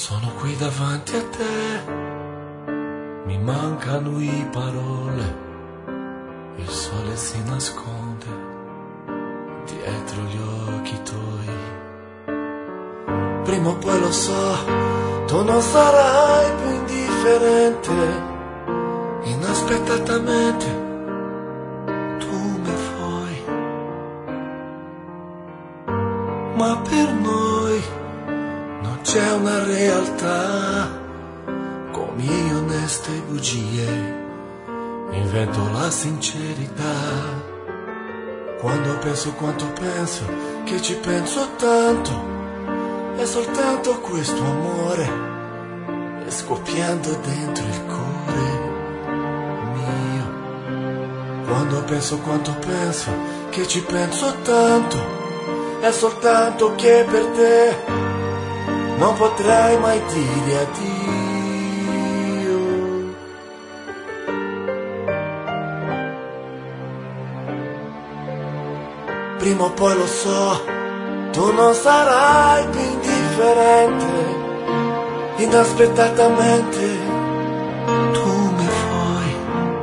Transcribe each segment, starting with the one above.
Sono qui davanti a te, mi mancano le parole, il sole si nasconde dietro gli occhi tuoi. Prima o poi lo so, tu non sarai più indifferente, inaspettatamente tu mi vuoi, ma per noi non c'è una realtà, con miei oneste bugie invento la sincerità. Quando penso quanto penso, che ci penso tanto, è soltanto questo amore, è scoppiando dentro il cuore mio. Quando penso quanto penso, che ci penso tanto, è soltanto che per te non potrei mai dire addio. Prima o poi lo so, tu non sarai più indifferente, inaspettatamente tu mi vuoi,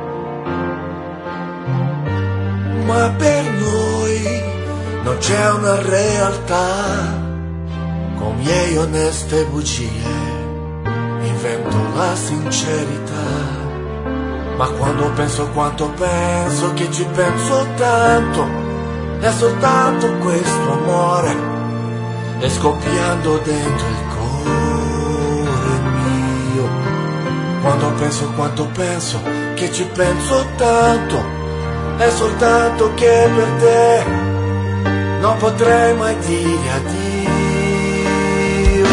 ma per noi non c'è una realtà, con miei oneste bugie invento la sincerità. Ma quando penso quanto penso, che ci penso tanto, è soltanto questo amore, è scoppiando dentro il cuore mio. Quando penso quanto penso, che ci penso tanto, è soltanto che per te non potrei mai dire addio.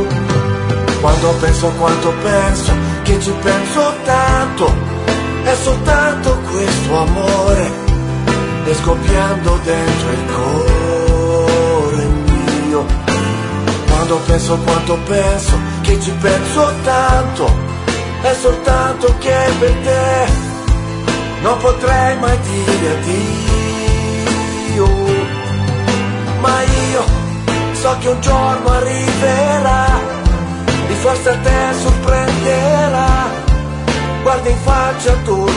Quando penso quanto penso, che ci penso tanto, è soltanto questo amore, è scoppiando dentro il cuore mio. Quando penso quanto penso, che ci penso tanto, è soltanto che per te non potrei mai dire addio. Ma io so che un giorno arriverà, e forse a te sorprenderà, guarda in faccia il tuo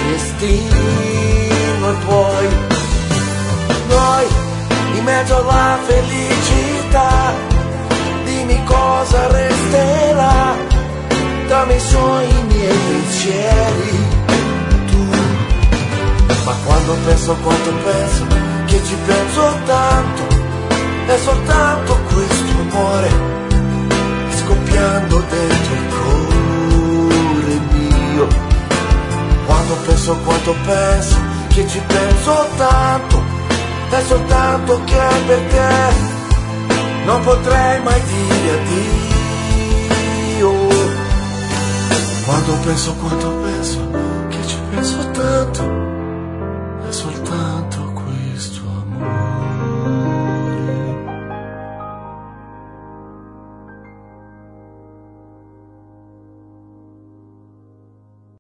destino e poi noi, in mezzo alla felicità, dimmi cosa resterà tra me i miei pensieri, tu. Ma quando penso quanto penso, che ci penso tanto, è soltanto questo amore, scoppiando dentro il cuore mio. Quando penso quanto penso, che ci penso tanto, è soltanto che per te non potrei mai dire addio. Quando penso quanto penso, che ci penso tanto, è soltanto